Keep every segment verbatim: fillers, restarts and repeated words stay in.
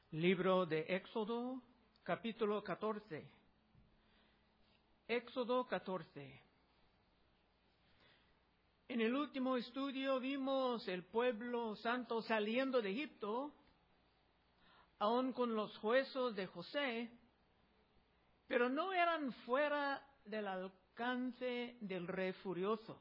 Libro de Éxodo, capítulo catorce. Éxodo catorce. En el último estudio vimos el pueblo santo saliendo de Egipto, aún con los huesos de José, pero no eran fuera del alcance del rey furioso.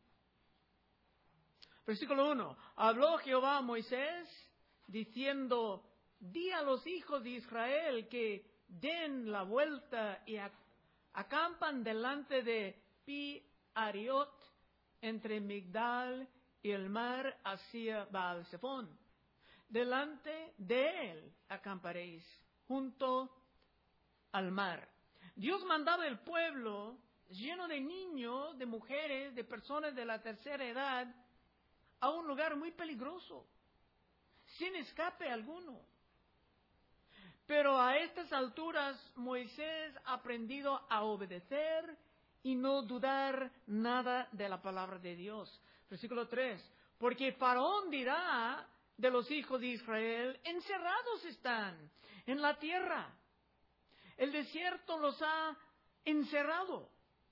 Versículo uno. Habló Jehová a Moisés diciendo: Di a los hijos de Israel que den la vuelta y acampan delante de Pi-Hariot, entre Migdal y el mar, hacia Baal-Zephón. Delante de él acamparéis, junto al mar. Dios mandaba el pueblo lleno de niños, de mujeres, de personas de la tercera edad, a un lugar muy peligroso, sin escape alguno. Pero a estas alturas Moisés ha aprendido a obedecer y no dudar nada de la palabra de Dios. Versículo tres. Porque Faraón dirá de los hijos de Israel: encerrados están en la tierra. El desierto los ha encerrado.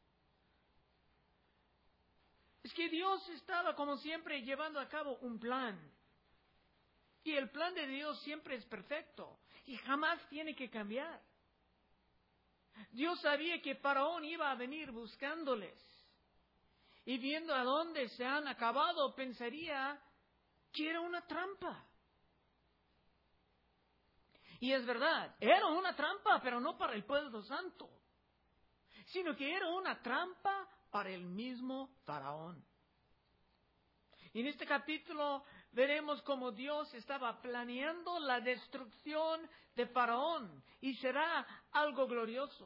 Es que Dios estaba, como siempre, llevando a cabo un plan. Y el plan de Dios siempre es perfecto y jamás tiene que cambiar. Dios sabía que Faraón iba a venir buscándoles. Y viendo a dónde se han acabado, pensaría que era una trampa. Y es verdad, era una trampa, pero no para el pueblo santo, sino que era una trampa para el mismo Faraón. Y en este capítulo veremos cómo Dios estaba planeando la destrucción de Faraón, y será algo glorioso.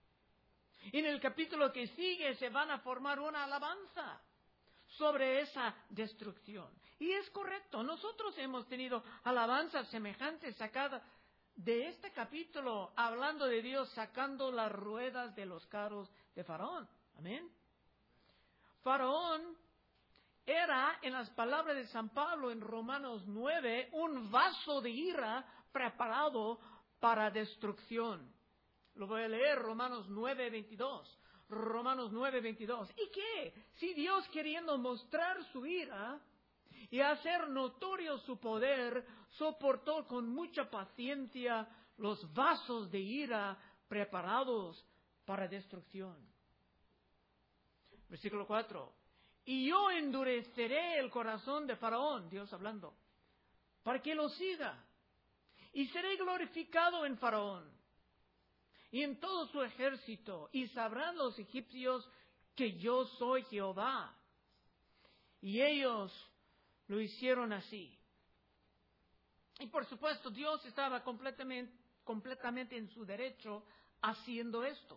Y en el capítulo que sigue se van a formar una alabanza sobre esa destrucción. Y es correcto, nosotros hemos tenido alabanzas semejantes sacadas de este capítulo, hablando de Dios sacando las ruedas de los carros de Faraón. Amén. Faraón era, en las palabras de San Pablo en Romanos nueve, un vaso de ira preparado para destrucción. Lo voy a leer, Romanos nueve veintidós. Romanos nueve veintidós. ¿Y qué? Si Dios, queriendo mostrar su ira y hacer notorio su poder, soportó con mucha paciencia los vasos de ira preparados para destrucción. Versículo cuatro. Y yo endureceré el corazón de Faraón, Dios hablando, para que lo siga. Y seré glorificado en Faraón y en todo su ejército. Y sabrán los egipcios que yo soy Jehová. Y ellos lo hicieron así. Y por supuesto, Dios estaba completamente, completamente en su derecho haciendo esto.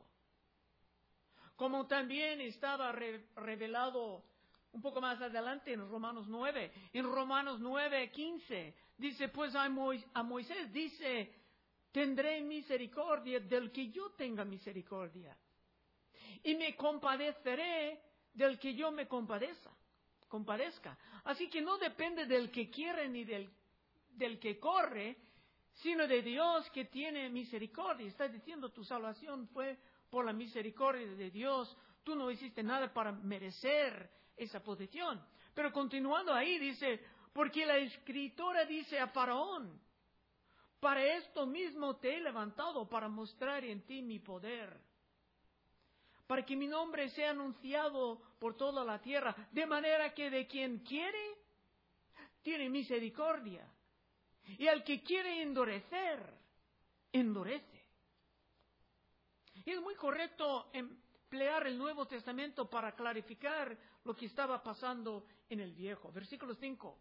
Como también estaba re- revelado un poco más adelante en Romanos nueve. En Romanos nueve quince dice: pues a, Mois- a Moisés dice: tendré misericordia del que yo tenga misericordia, y me compadeceré del que yo me compadezca. compadezca. Así que no depende del que quiere ni del, del que corre, sino de Dios que tiene misericordia. Está diciendo: tu salvación fue por la misericordia de Dios. Tú no hiciste nada para merecer esa posición. Pero continuando ahí dice: porque la escritora dice a Faraón: para esto mismo te he levantado, para mostrar en ti mi poder, para que mi nombre sea anunciado por toda la tierra, de manera que de quien quiere, tiene misericordia, y al que quiere endurecer, endurece. Y es muy correcto emplear el Nuevo Testamento para clarificar lo que estaba pasando en el Viejo. Versículo cinco.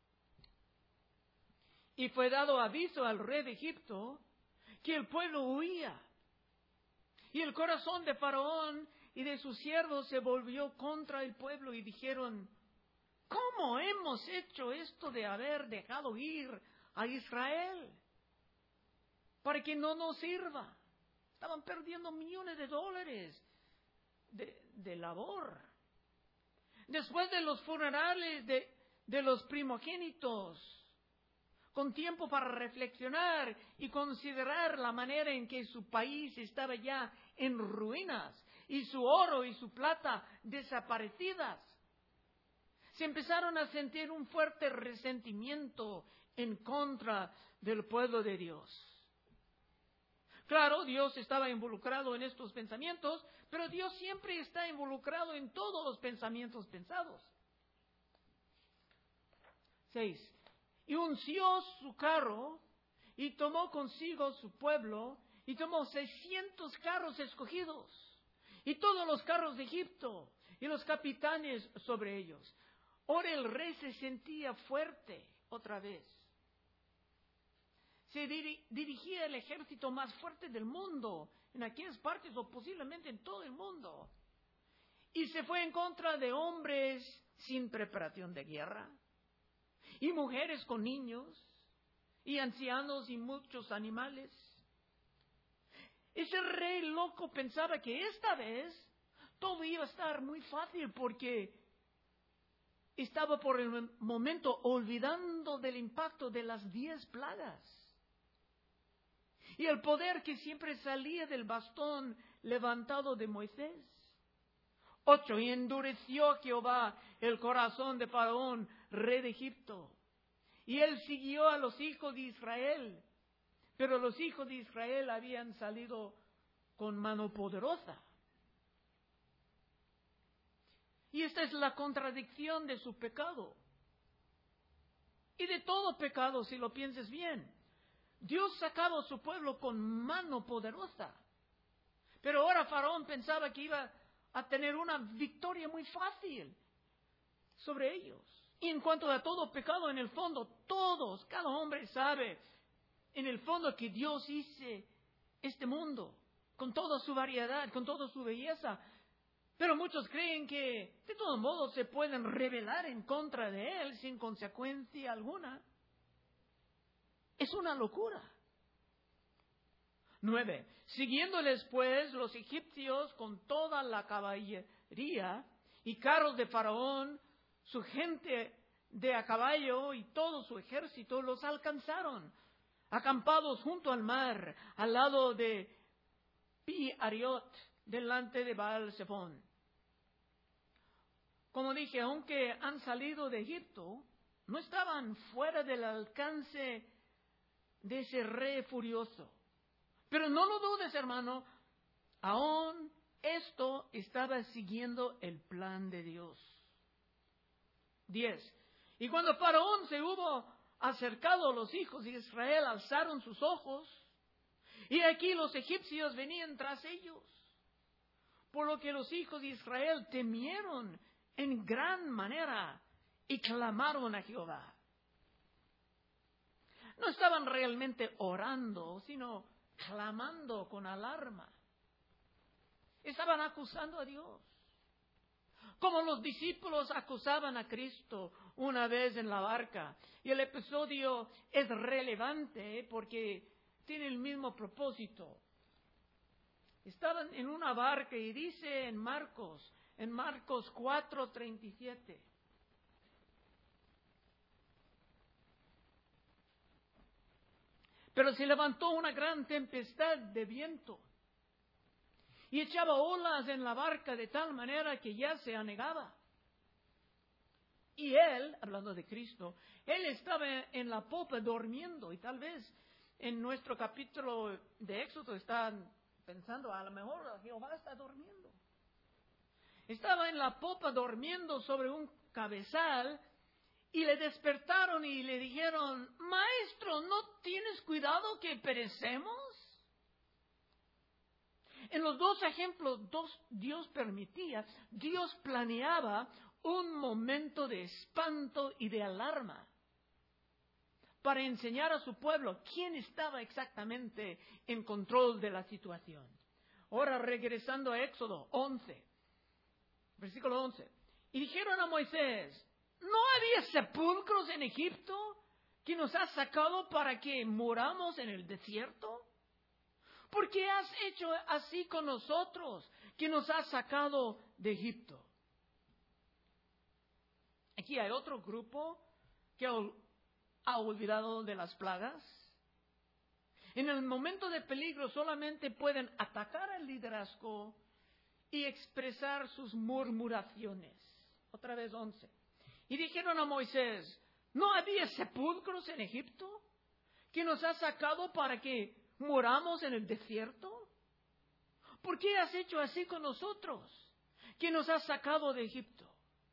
Y fue dado aviso al rey de Egipto que el pueblo huía. Y el corazón de Faraón y de sus siervos se volvió contra el pueblo y dijeron: ¿cómo hemos hecho esto de haber dejado ir a Israel para que no nos sirva? Estaban perdiendo millones de dólares de, de labor. Después de los funerales de, de los primogénitos, con tiempo para reflexionar y considerar la manera en que su país estaba ya en ruinas y su oro y su plata desaparecidas. Se empezaron a sentir un fuerte resentimiento en contra del pueblo de Dios. Claro, Dios estaba involucrado en estos pensamientos, pero Dios siempre está involucrado en todos los pensamientos pensados. Seis. Y unció su carro y tomó consigo su pueblo y tomó seiscientos carros escogidos y todos los carros de Egipto y los capitanes sobre ellos. Ahora el rey se sentía fuerte otra vez. Se diri- dirigía el ejército más fuerte del mundo, en aquellas partes o posiblemente en todo el mundo. Y se fue en contra de hombres sin preparación de guerra, y mujeres con niños, y ancianos y muchos animales. Ese rey loco pensaba que esta vez todo iba a estar muy fácil porque estaba por el momento olvidando del impacto de las diez plagas y el poder que siempre salía del bastón levantado de Moisés. Ocho, y endureció Jehová el corazón de Faraón, rey de Egipto, y él siguió a los hijos de Israel, pero los hijos de Israel habían salido con mano poderosa. Y esta es la contradicción de su pecado. Y de todo pecado, si lo piensas bien. Dios sacaba a su pueblo con mano poderosa. Pero ahora Faraón pensaba que iba a tener una victoria muy fácil sobre ellos. Y en cuanto a todo pecado, en el fondo, todos, cada hombre sabe, en el fondo que Dios hizo este mundo, con toda su variedad, con toda su belleza. Pero muchos creen que de todos modos se pueden rebelar en contra de Él sin consecuencia alguna. Es una locura. Nueve. Siguiéndoles pues los egipcios con toda la caballería y carros de Faraón, su gente de a caballo y todo su ejército los alcanzaron, acampados junto al mar, al lado de Pi-Ariot, delante de Baal-Zephón. Como dije, aunque han salido de Egipto, no estaban fuera del alcance de ese rey furioso. Pero no lo dudes, hermano, aún esto estaba siguiendo el plan de Dios. Diez. Y cuando Faraón se hubo acercado, los hijos de Israel alzaron sus ojos, y aquí los egipcios venían tras ellos. Por lo que los hijos de Israel temieron en gran manera y clamaron a Jehová. No estaban realmente orando, sino clamando con alarma. Estaban acusando a Dios. Como los discípulos acusaban a Cristo una vez en la barca. Y el episodio es relevante porque tiene el mismo propósito. Estaban en una barca y dice en Marcos, en Marcos cuatro treinta y siete. Pero se levantó una gran tempestad de viento y echaba olas en la barca de tal manera que ya se anegaba. Y él, hablando de Cristo, él estaba en la popa durmiendo. Y tal vez en nuestro capítulo de Éxodo están pensando, a lo mejor Jehová está durmiendo. Estaba en la popa durmiendo sobre un cabezal y le despertaron y le dijeron, Maestro, ¿no tienes cuidado que perecemos? En los dos ejemplos, dos, Dios permitía, Dios planeaba un momento de espanto y de alarma para enseñar a su pueblo quién estaba exactamente en control de la situación. Ahora regresando a Éxodo once, versículo once. Y dijeron a Moisés, ¿no había sepulcros en Egipto que nos has sacado para que muramos en el desierto? ¿Por qué has hecho así con nosotros, que nos has sacado de Egipto? Aquí hay otro grupo que al ha olvidado de las plagas. En el momento de peligro solamente pueden atacar al liderazgo y expresar sus murmuraciones. Otra vez once. Y dijeron a Moisés, ¿no había sepulcros en Egipto que nos has sacado para que moramos en el desierto? ¿Por qué has hecho así con nosotros, que nos has sacado de Egipto?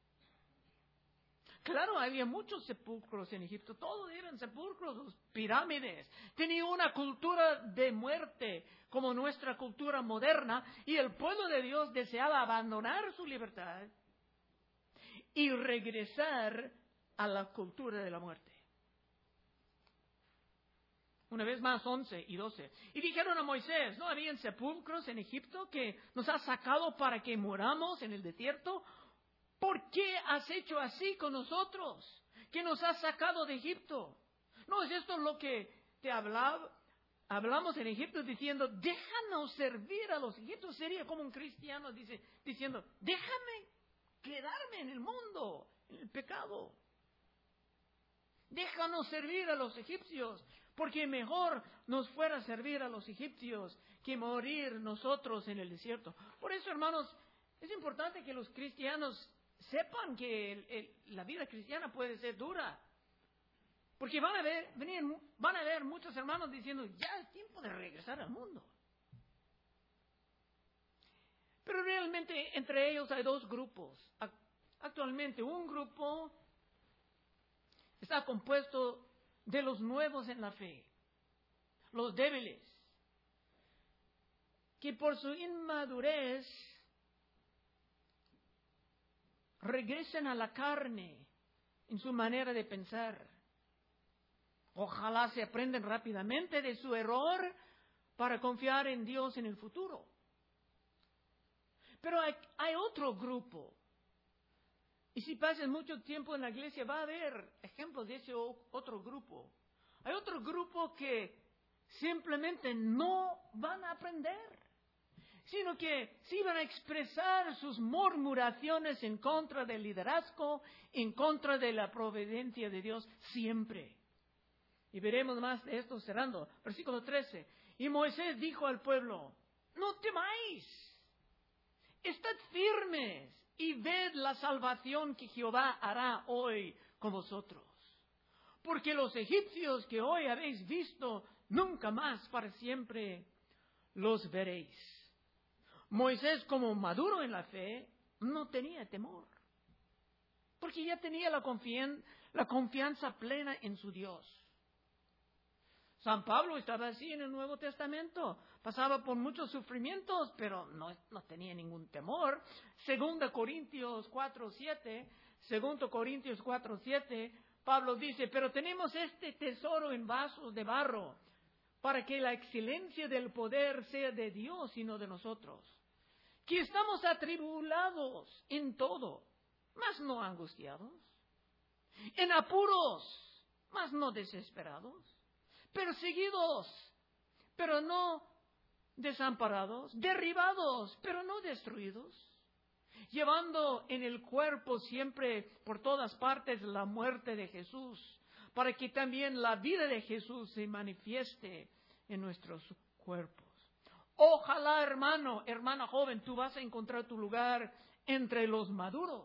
Claro, había muchos sepulcros en Egipto, todos eran sepulcros, los pirámides. Tenía una cultura de muerte como nuestra cultura moderna, y el pueblo de Dios deseaba abandonar su libertad y regresar a la cultura de la muerte. Una vez más, once y doce. Y dijeron a Moisés, ¿no habían sepulcros en Egipto que nos has sacado para que moramos en el desierto? ¿Por qué has hecho así con nosotros, que nos has sacado de Egipto? ¿No es esto lo que te hablaba, hablamos en Egipto diciendo, déjanos servir a los egipcios? Sería como un cristiano dice, diciendo, déjame quedarme en el mundo, en el pecado. Déjanos servir a los egipcios, porque mejor nos fuera a servir a los egipcios que morir nosotros en el desierto. Por eso, hermanos, es importante que los cristianos sepan que el, el, la vida cristiana puede ser dura. Porque van a ver, venir, van a ver muchos hermanos diciendo, ya es tiempo de regresar al mundo. Pero realmente entre ellos hay dos grupos. Actualmente un grupo está compuesto de los nuevos en la fe, los débiles, que por su inmadurez regresen a la carne en su manera de pensar. Ojalá se aprendan rápidamente de su error para confiar en Dios en el futuro. Pero hay, hay otro grupo. Y si pasas mucho tiempo en la iglesia, va a haber ejemplos de ese otro grupo. Hay otro grupo que simplemente no van a aprender, sino que sí van a expresar sus murmuraciones en contra del liderazgo, en contra de la providencia de Dios siempre. Y veremos más de esto cerrando. Versículo trece. Y Moisés dijo al pueblo, no temáis, estad firmes y ved la salvación que Jehová hará hoy con vosotros. Porque los egipcios que hoy habéis visto, nunca más para siempre los veréis. Moisés, como maduro en la fe, no tenía temor, porque ya tenía la, confian- la confianza plena en su Dios. San Pablo estaba así en el Nuevo Testamento, pasaba por muchos sufrimientos, pero no, no tenía ningún temor. Segunda Corintios cuatro siete, Segundo Corintios cuatro siete, Pablo dice, pero tenemos este tesoro en vasos de barro, para que la excelencia del poder sea de Dios y no de nosotros. Que estamos atribulados en todo, mas no angustiados, en apuros, mas no desesperados, perseguidos, pero no desamparados, derribados, pero no destruidos, llevando en el cuerpo siempre por todas partes la muerte de Jesús, para que también la vida de Jesús se manifieste en nuestros cuerpos. Ojalá, hermano, hermana joven, tú vas a encontrar tu lugar entre los maduros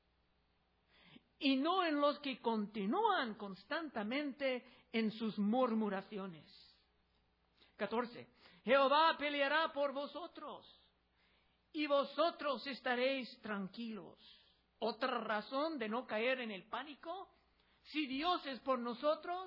y no en los que continúan constantemente en sus murmuraciones. catorce. Jehová peleará por vosotros y vosotros estaréis tranquilos. Otra razón de no caer en el pánico, si Dios es por nosotros.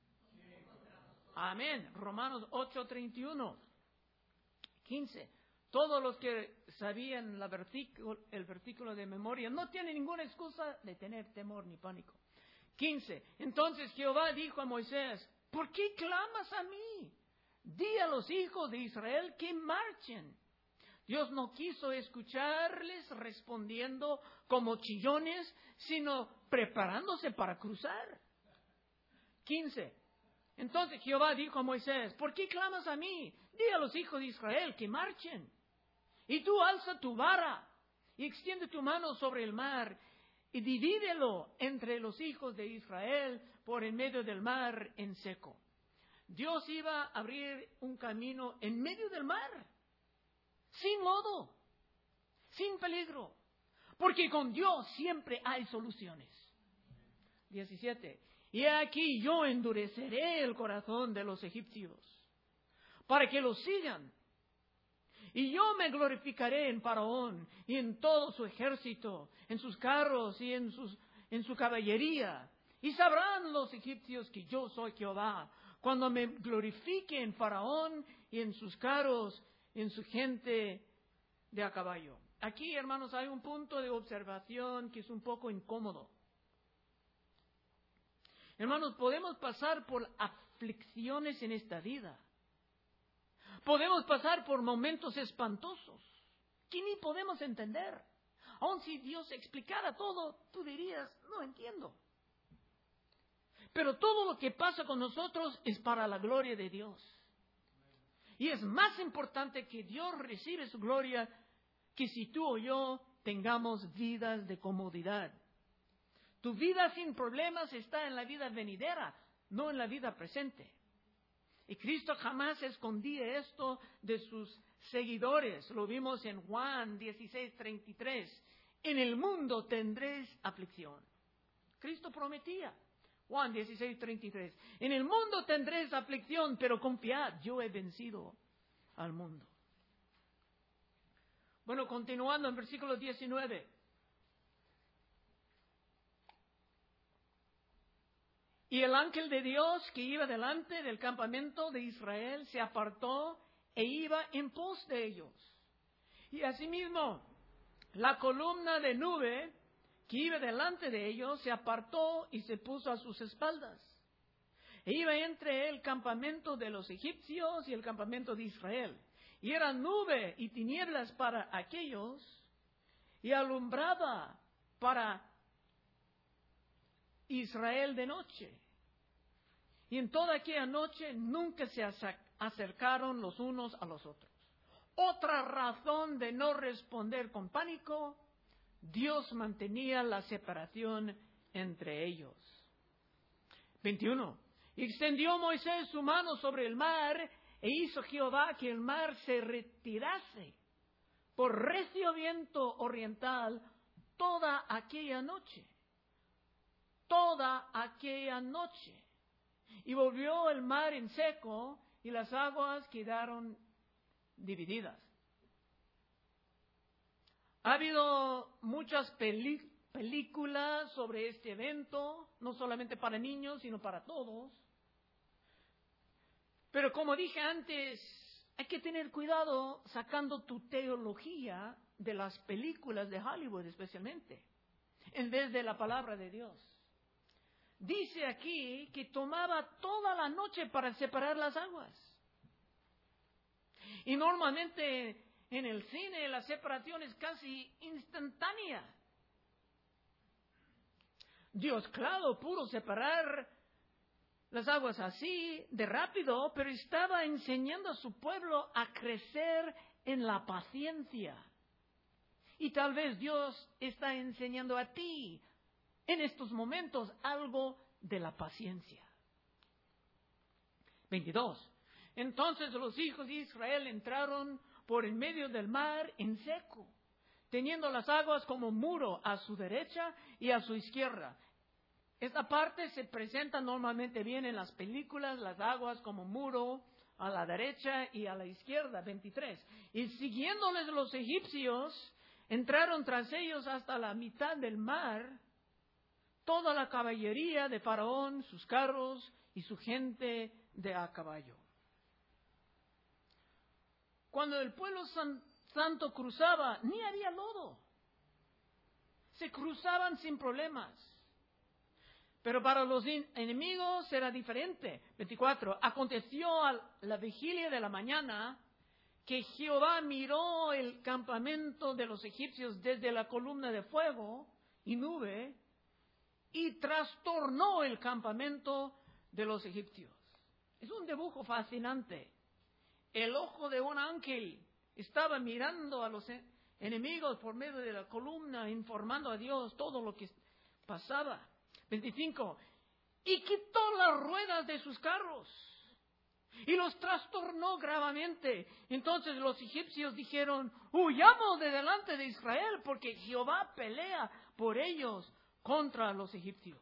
Amén. Romanos ocho treinta y uno. quince. Todos los que sabían la vertículo, el versículo de memoria no tienen ninguna excusa de tener temor ni pánico. quince. Entonces Jehová dijo a Moisés, ¿por qué clamas a mí? Di a los hijos de Israel que marchen. Dios no quiso escucharles respondiendo como chillones, sino preparándose para cruzar. quince. Entonces Jehová dijo a Moisés, ¿por qué clamas a mí? Di a los hijos de Israel que marchen. Y tú alza tu vara y extiende tu mano sobre el mar y divídelo entre los hijos de Israel por en medio del mar en seco. Dios iba a abrir un camino en medio del mar, sin lodo, sin peligro, porque con Dios siempre hay soluciones. diecisiete. Y aquí yo endureceré el corazón de los egipcios, para que los sigan. Y yo me glorificaré en Faraón y en todo su ejército, en sus carros y en, sus, en su caballería. Y sabrán los egipcios que yo soy Jehová, cuando me glorifique en Faraón y en sus carros, en su gente de a caballo. Aquí, hermanos, hay un punto de observación que es un poco incómodo. Hermanos, podemos pasar por aflicciones en esta vida. Podemos pasar por momentos espantosos que ni podemos entender. Aun si Dios explicara todo, tú dirías, no entiendo. Pero todo lo que pasa con nosotros es para la gloria de Dios. Y es más importante que Dios reciba su gloria que si tú o yo tengamos vidas de comodidad. Tu vida sin problemas está en la vida venidera, no en la vida presente. Y Cristo jamás escondía esto de sus seguidores. Lo vimos en Juan dieciséis, treinta y tres. En el mundo tendréis aflicción. Cristo prometía. Juan dieciséis, treinta y tres. En el mundo tendréis aflicción, pero confiad, yo he vencido al mundo. Bueno, continuando en versículo diecinueve. Y el ángel de Dios que iba delante del campamento de Israel se apartó e iba en pos de ellos. Y asimismo, la columna de nube que iba delante de ellos se apartó y se puso a sus espaldas. E iba entre el campamento de los egipcios y el campamento de Israel. Y era nube y tinieblas para aquellos y alumbraba para Israel de noche. Y en toda aquella noche nunca se acercaron los unos a los otros. Otra razón de no responder con pánico, Dios mantenía la separación entre ellos. veintiuno. Y extendió Moisés su mano sobre el mar e hizo Jehová que el mar se retirase por recio viento oriental toda aquella noche. Toda aquella noche. Y volvió el mar en seco y las aguas quedaron divididas. Ha habido muchas peli- películas sobre este evento, no solamente para niños, sino para todos. Pero como dije antes, hay que tener cuidado sacando tu teología de las películas de Hollywood especialmente, en vez de la palabra de Dios. Dice aquí que tomaba toda la noche para separar las aguas. Y normalmente en el cine la separación es casi instantánea. Dios, claro, pudo separar las aguas así, de rápido, pero estaba enseñando a su pueblo a crecer en la paciencia. Y tal vez Dios está enseñando a ti en estos momentos algo de la paciencia. veintidós. Entonces los hijos de Israel entraron por en medio del mar en seco, teniendo las aguas como muro a su derecha y a su izquierda. Esta parte se presenta normalmente bien en las películas, las aguas como muro a la derecha y a la izquierda. veintitrés. Y siguiéndoles los egipcios, entraron tras ellos hasta la mitad del mar, toda la caballería de Faraón, sus carros y su gente de a caballo. Cuando el pueblo san, santo cruzaba, ni había lodo. Se cruzaban sin problemas. Pero para los enemigos era diferente. veinticuatro. Aconteció a la vigilia de la mañana que Jehová miró el campamento de los egipcios desde la columna de fuego y nube y trastornó el campamento de los egipcios. Es un dibujo fascinante. El ojo de un ángel estaba mirando a los enemigos por medio de la columna, informando a Dios todo lo que pasaba. veinticinco. Y quitó las ruedas de sus carros y los trastornó gravemente. Entonces los egipcios dijeron: huyamos de delante de Israel, porque Jehová pelea por ellos contra los egipcios.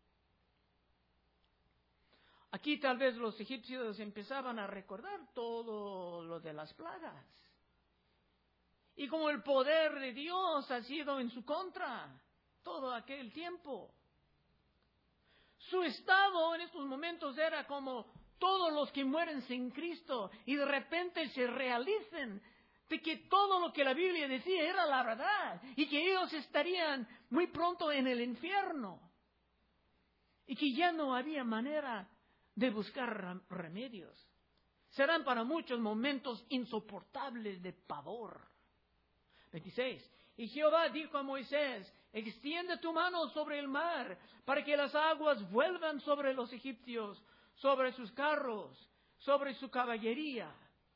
Aquí tal vez los egipcios empezaban a recordar todo lo de las plagas. Y como el poder de Dios ha sido en su contra todo aquel tiempo. Su estado en estos momentos era como todos los que mueren sin Cristo y de repente se realicen de que todo lo que la Biblia decía era la verdad y que ellos estarían muy pronto en el infierno y que ya no había manera de buscar remedios. Serán para muchos momentos insoportables de pavor. veintiséis. Y Jehová dijo a Moisés: extiende tu mano sobre el mar, para que las aguas vuelvan sobre los egipcios, sobre sus carros, sobre su caballería.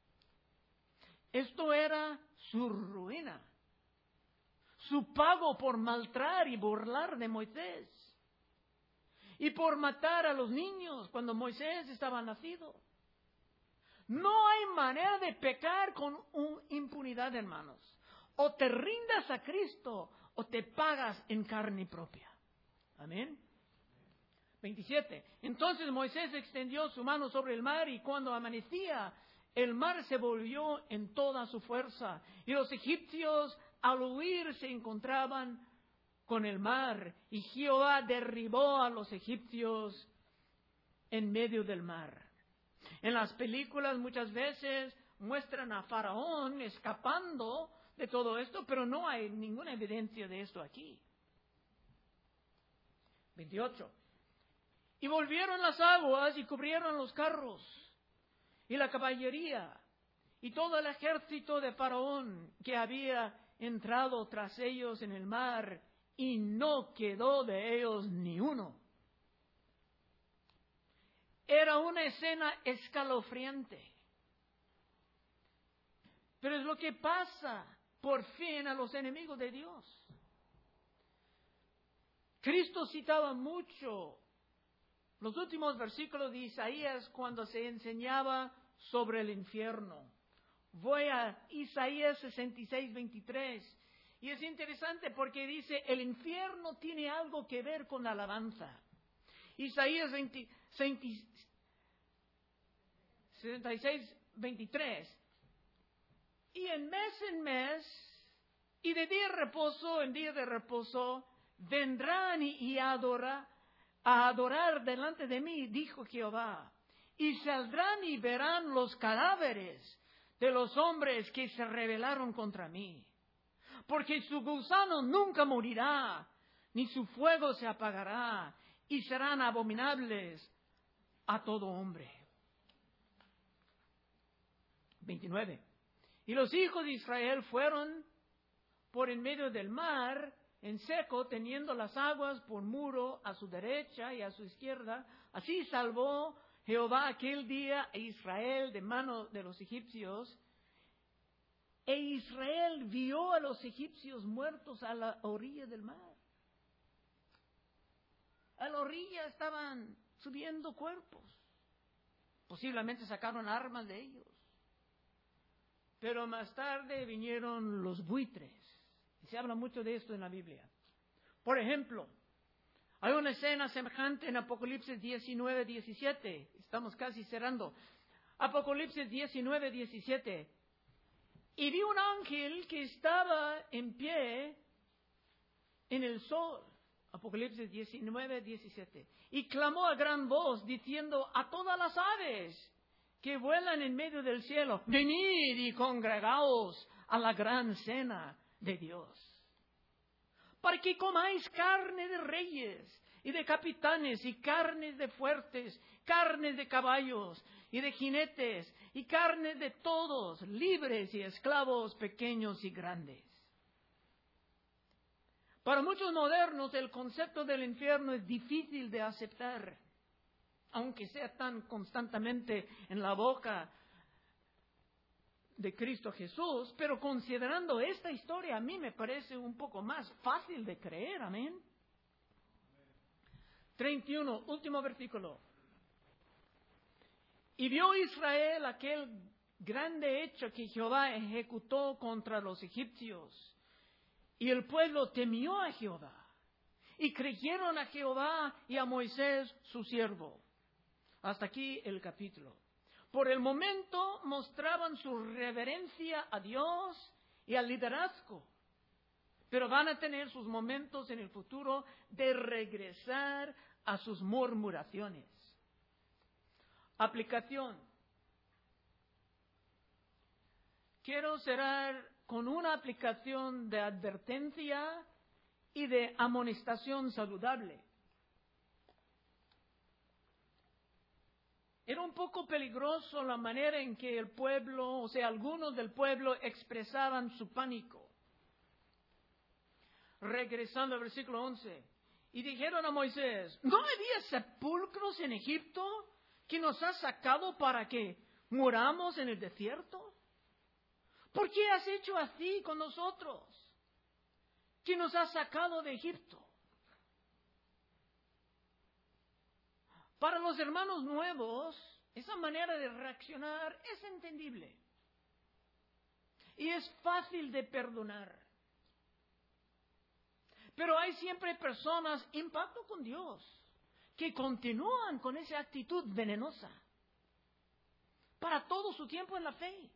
Esto era su ruina, su pago por maltratar y burlar de Moisés, y por matar a los niños cuando Moisés estaba nacido. No hay manera de pecar con un impunidad, hermanos. O te rindas a Cristo o te pagas en carne propia. Amén. veintisiete. Entonces Moisés extendió su mano sobre el mar y cuando amanecía, el mar se volvió en toda su fuerza. Y los egipcios al huir se encontraban con el mar. Y Jehová derribó a los egipcios en medio del mar. En las películas muchas veces muestran a Faraón escapando de todo esto, pero no hay ninguna evidencia de esto aquí. veintiocho. Y volvieron las aguas y cubrieron los carros y la caballería y todo el ejército de Faraón que había entrado tras ellos en el mar, y no quedó de ellos ni uno. Era una escena escalofriante. Pero es lo que pasa por fin a los enemigos de Dios. Cristo citaba mucho los últimos versículos de Isaías cuando se enseñaba sobre el infierno. Voy a Isaías sesenta y seis, veintitrés. Y es interesante porque dice, el infierno tiene algo que ver con alabanza. Isaías sesenta y seis, veintitrés. Y en mes en mes, y de día de reposo en día de reposo, vendrán y, y adora, a adorar delante de mí, dijo Jehová. Y saldrán y verán los cadáveres de los hombres que se rebelaron contra mí. Porque su gusano nunca morirá, ni su fuego se apagará, y serán abominables a todo hombre. veintinueve. Y los hijos de Israel fueron por en medio del mar, en seco, teniendo las aguas por muro a su derecha y a su izquierda. Así salvó Jehová aquel día a Israel de mano de los egipcios. E Israel vio a los egipcios muertos a la orilla del mar. A la orilla estaban subiendo cuerpos. Posiblemente sacaron armas de ellos. Pero más tarde vinieron los buitres. Y se habla mucho de esto en la Biblia. Por ejemplo, hay una escena semejante en Apocalipsis diecinueve, diecisiete. Estamos casi cerrando. Apocalipsis diecinueve, diecisiete. Y vi un ángel que estaba en pie en el sol. Apocalipsis diecinueve, diecisiete. Y clamó a gran voz diciendo a todas las aves que vuelan en medio del cielo: venid y congregaos a la gran cena de Dios, para que comáis carne de reyes y de capitanes, y carnes de fuertes, carnes de caballos y de jinetes, y carnes de todos, libres y esclavos, pequeños y grandes. Para muchos modernos el concepto del infierno es difícil de aceptar, aunque sea tan constantemente en la boca de Cristo Jesús, pero considerando esta historia, a mí me parece un poco más fácil de creer, amén. treinta y uno, último versículo. Y vio Israel aquel grande hecho que Jehová ejecutó contra los egipcios. Y el pueblo temió a Jehová. Y creyeron a Jehová y a Moisés su siervo. Hasta aquí el capítulo. Por el momento mostraban su reverencia a Dios y al liderazgo. Pero van a tener sus momentos en el futuro de regresar a sus murmuraciones. Aplicación. Quiero cerrar con una aplicación de advertencia y de amonestación saludable. Era un poco peligroso la manera en que el pueblo, o sea, algunos del pueblo expresaban su pánico. Regresando al versículo once. Y dijeron a Moisés, ¿no había sepulcros en Egipto que nos has sacado para que muramos en el desierto? ¿Por qué has hecho así con nosotros, que nos has sacado de Egipto? Para los hermanos nuevos, esa manera de reaccionar es entendible. Y es fácil de perdonar. Pero hay siempre personas en pacto con Dios que continúan con esa actitud venenosa para todo su tiempo en la fe.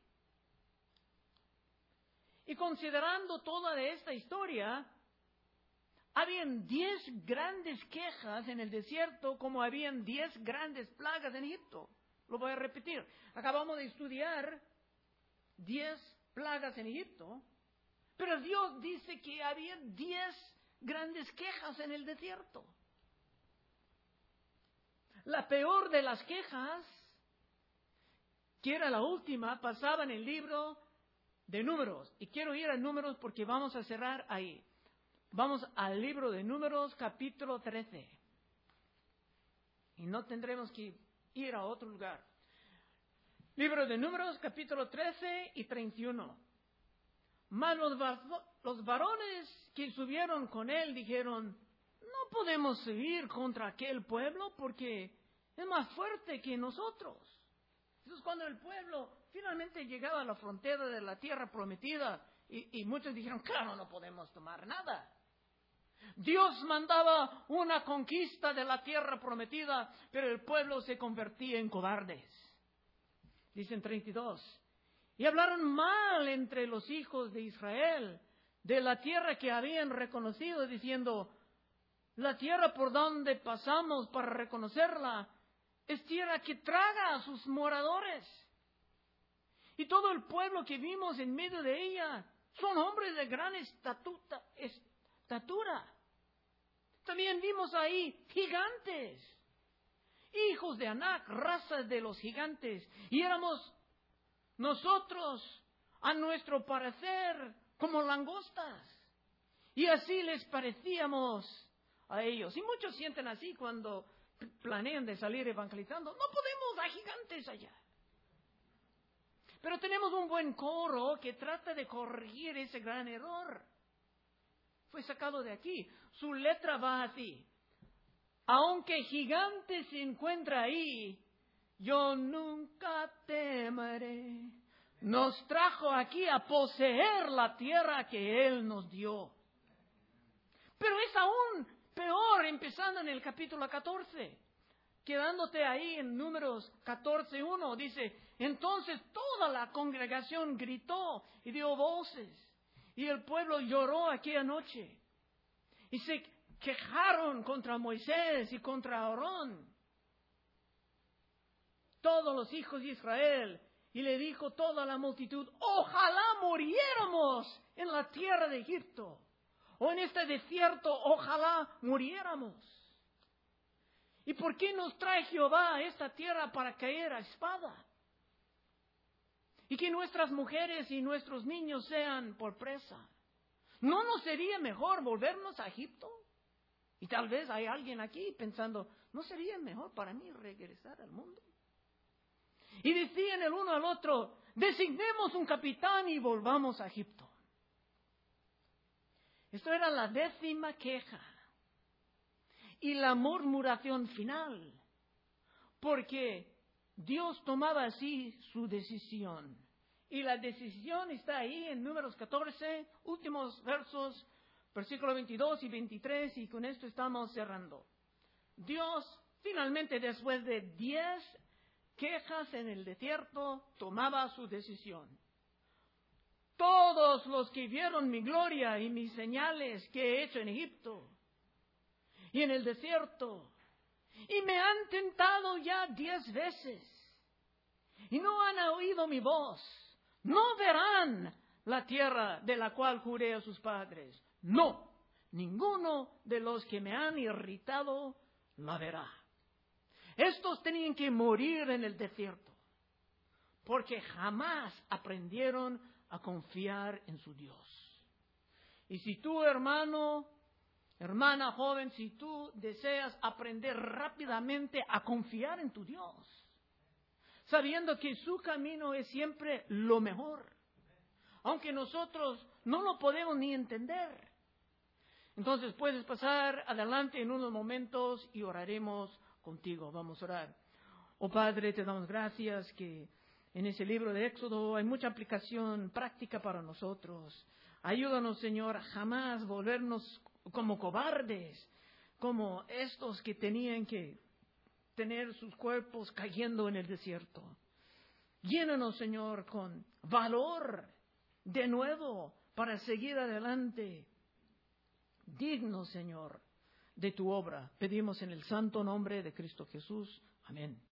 Y considerando toda de esta historia, habían diez grandes quejas en el desierto como habían diez grandes plagas en Egipto. Lo voy a repetir. Acabamos de estudiar diez plagas en Egipto, pero Dios dice que había diez grandes quejas en el desierto. La peor de las quejas, que era la última, pasaba en el libro de Números. Y quiero ir a Números porque vamos a cerrar ahí. Vamos al libro de Números, capítulo trece. Y no tendremos que ir a otro lugar. Libro de Números, capítulo trece y treinta y uno. Mas los, los varones que subieron con él dijeron, no podemos subir contra aquel pueblo porque es más fuerte que nosotros. Entonces cuando el pueblo finalmente llegaba a la frontera de la tierra prometida, y, y muchos dijeron, claro, no podemos tomar nada. Dios mandaba una conquista de la tierra prometida, pero el pueblo se convertía en cobardes. Dicen treinta y dos. Y hablaron mal entre los hijos de Israel de la tierra que habían reconocido, diciendo, la tierra por donde pasamos para reconocerla es tierra que traga a sus moradores. Y todo el pueblo que vimos en medio de ella son hombres de gran estatuta, estatura. También vimos ahí gigantes, hijos de Anac, razas de los gigantes. Y éramos nosotros, a nuestro parecer, como langostas. Y así les parecíamos a ellos. Y muchos sienten así cuando planean de salir evangelizando. No podemos, hay gigantes allá. Pero tenemos un buen coro que trata de corregir ese gran error. Fue sacado de aquí. Su letra va así. Aunque gigante se encuentra ahí, yo nunca temeré. Nos trajo aquí a poseer la tierra que Él nos dio. Pero es aún peor empezando en el capítulo catorce. Quedándote ahí en Números catorce uno, dice, entonces toda la congregación gritó y dio voces. Y el pueblo lloró aquella noche. Y se quejaron contra Moisés y contra Aarón. Todos los hijos de Israel. Y le dijo toda la multitud, ojalá muriéramos en la tierra de Egipto. O en este desierto, ojalá muriéramos. ¿Y por qué nos trae Jehová a esta tierra para caer a espada? Y que nuestras mujeres y nuestros niños sean por presa. ¿No nos sería mejor volvernos a Egipto? Y tal vez hay alguien aquí pensando, ¿no sería mejor para mí regresar al mundo? Y decían el uno al otro, designemos un capitán y volvamos a Egipto. Esto era la décima queja. y la murmuración final, porque Dios tomaba así su decisión. Y la decisión está ahí en Números catorce, últimos versos, versículos veintidós y veintitrés, y con esto estamos cerrando. Dios, finalmente, después de diez quejas en el desierto, tomaba su decisión. Todos los que vieron mi gloria y mis señales que he hecho en Egipto y en el desierto, y me han tentado ya diez veces, y no han oído mi voz, no verán la tierra de la cual juré a sus padres. No, ninguno de los que me han irritado la verá. Estos tenían que morir en el desierto, porque jamás aprendieron a confiar en su Dios. Y si tú, hermano, hermana joven, si tú deseas aprender rápidamente a confiar en tu Dios, sabiendo que su camino es siempre lo mejor, aunque nosotros no lo podemos ni entender, entonces puedes pasar adelante en unos momentos y oraremos contigo. Vamos a orar. Oh Padre, te damos gracias que en ese libro de Éxodo hay mucha aplicación práctica para nosotros. Ayúdanos, Señor, a jamás volvernos como cobardes, como estos que tenían que tener sus cuerpos cayendo en el desierto. Llénanos, Señor, con valor de nuevo para seguir adelante. Digno, Señor, de tu obra. Pedimos en el santo nombre de Cristo Jesús. Amén.